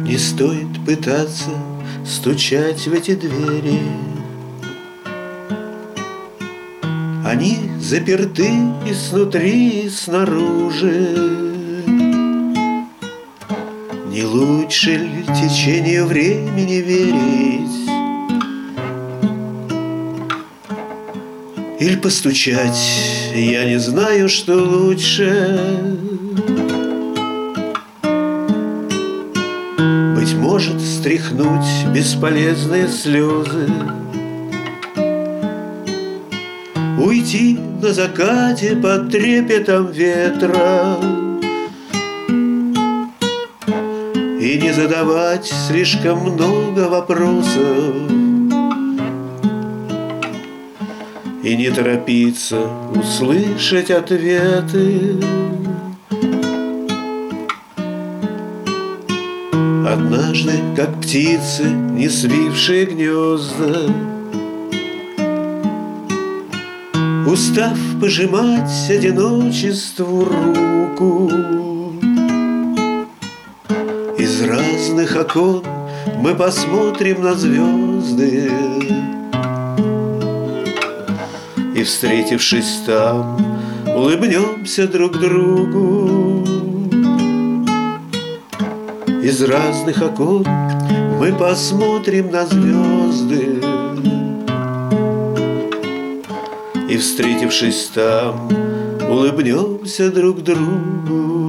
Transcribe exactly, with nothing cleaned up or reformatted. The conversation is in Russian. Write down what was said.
Не стоит пытаться стучать в эти двери. Они заперты и снутри, и снаружи. Не лучше ли течению времени верить? Или постучать, я не знаю, что лучше. Быть может, стряхнуть бесполезные слезы, уйти на закате под трепетом ветра и не задавать слишком много вопросов, и не торопиться услышать ответы. Однажды, как птицы, не свившие гнезда, устав пожимать одиночеству руку, из разных окон мы посмотрим на звезды и, встретившись там, улыбнемся друг другу. Из разных окон мы посмотрим на звезды и, встретившись там, улыбнемся друг другу.